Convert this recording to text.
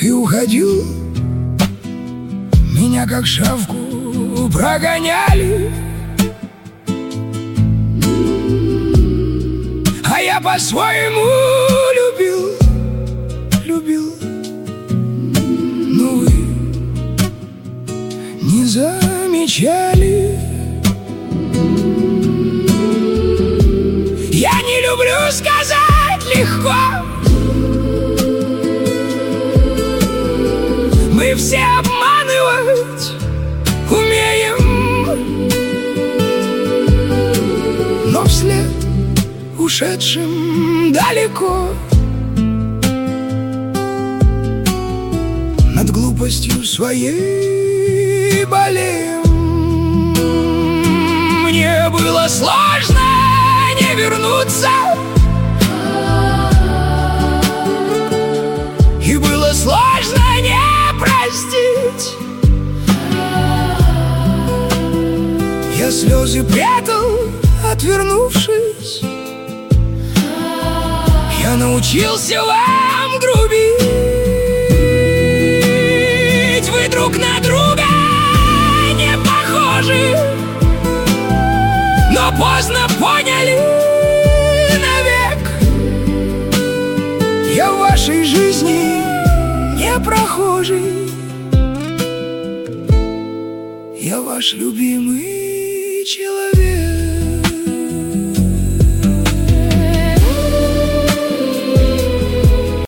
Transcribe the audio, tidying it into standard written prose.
и уходил. Меня как шавку прогоняли, а я по-своему любил. Но вы не замечали. Я не люблю сказать легко. Мы все обманывать умеем, но вслед ушедшим далеко над глупостью своей болеем. Мне было сложно не вернуться, и было сложно не простить. Я слезы прятал, отвернувшись. Я научился вам грубить. Вы друг на друга не похожи, но поздно поняли навек. Я в вашей жизни не прохожий, я ваш любимый человек.